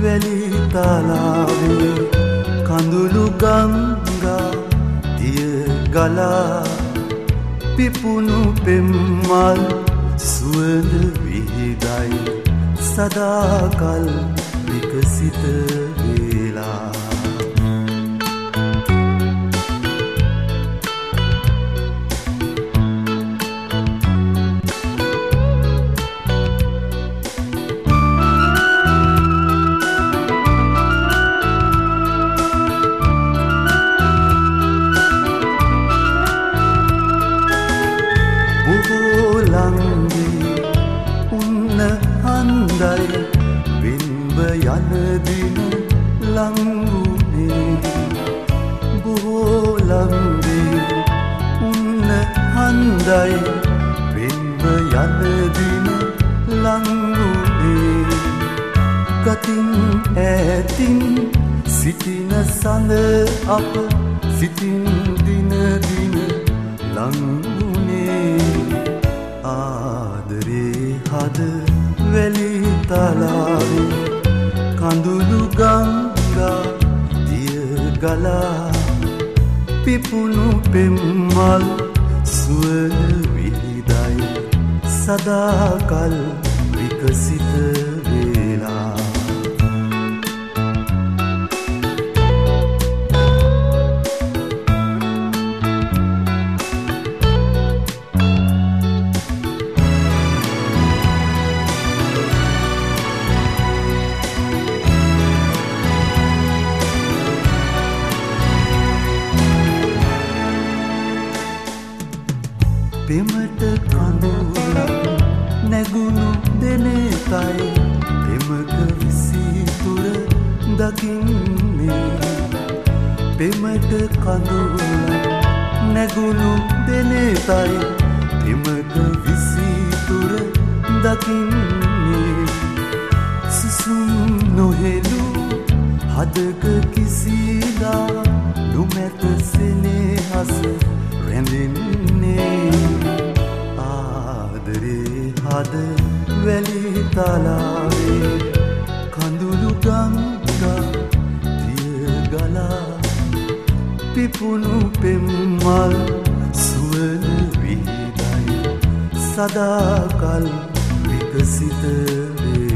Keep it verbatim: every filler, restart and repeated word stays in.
වැලි තලාවේ කඳුළු ගංගා දිය ගලා පිපුණු පෙම්මල් සුවඳ විහිදයි සදාකල් විකසිත වේලා හන්දයි වෙන්ව යන දින ලංවුනේ බොහෝ ලම්බේ උන්න හන්දයි වෙන්ව යන දින ලංවුනේ ගතින් ඈතින් සිටින සඳ අප සිටින් දින දින ලංවුනේ ආදරේ හද වැලි තලාවේ කඳුළු ගංගා දිය ගලා පිපුණු පෙම්මල් සුවඳ විහිදයි සදාකල් විකසිත වේලා පෙමට කඳුලක් නැගුණු දෙනෙතයි පෙමක විසිතුර දකින්නේ පෙමට කඳුලක් නැගුණු දෙනෙතයි පෙමක විසිතුර දකින්නේ සුසුම් නොහෙළු හදක කිසිදා නොමැත සෙනෙහස රැඳෙන්නේ ආදරේ හද වැලි තලාවේ කඳුළු ගංගා දිය ගලා පිපුණු පෙම්මල් සුවඳ විහිදයි සදාකල් විකසිත වේ